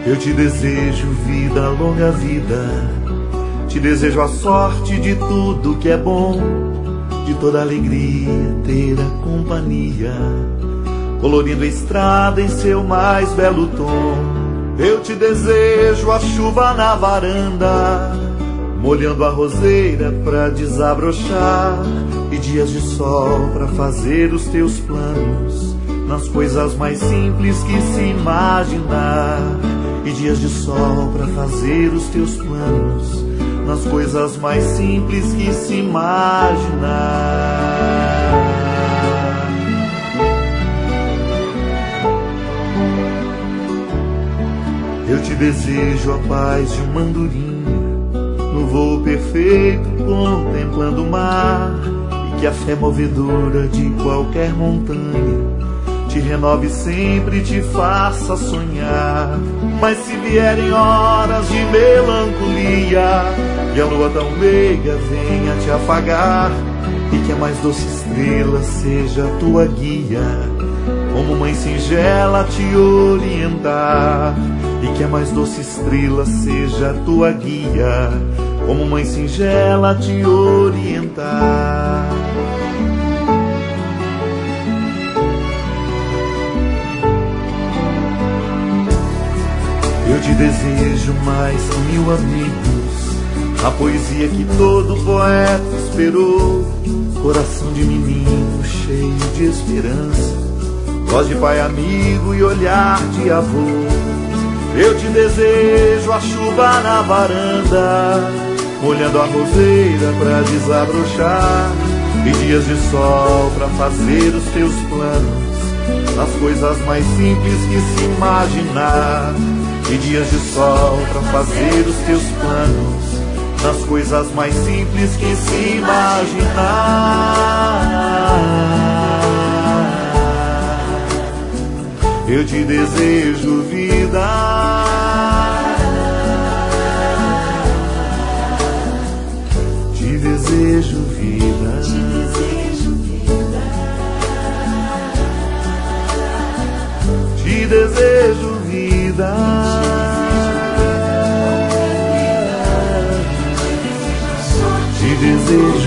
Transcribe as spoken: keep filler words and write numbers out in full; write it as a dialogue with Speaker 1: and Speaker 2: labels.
Speaker 1: Eu te desejo vida, longa vida. Te desejo a sorte de tudo que é bom, de toda alegria ter a companhia, colorindo a estrada em seu mais belo tom. Eu te desejo a chuva na varanda, molhando a roseira pra desabrochar, e dias de sol pra fazer os teus planos, nas coisas mais simples que se imaginar. E dias de sol pra fazer os teus planos, nas coisas mais simples que se imaginar. Eu te desejo a paz de uma andorinha, no voo perfeito contemplando o mar, e que a fé movedora de qualquer montanha te renove sempre e te faça sonhar. Mas se vierem horas de melancolia e a lua tão meiga venha te afagar, e que a mais doce estrela seja a tua guia, como mãe singela te orientar. E que a mais doce estrela seja a tua guia, como mãe singela te orientar. Eu te desejo mais que mil amigos, a poesia que todo poeta esperou, coração de menino cheio de esperança, voz de pai amigo e olhar de avô. Eu te desejo a chuva na varanda, molhando a roseira pra desabrochar, e dias de sol pra fazer os teus planos, nas coisas mais simples que se imaginar. E dias de sol pra fazer os teus planos, nas coisas mais simples que se imaginar. Eu te desejo vida, te desejo vida, te desejo vida, te desejo vida. Te desejo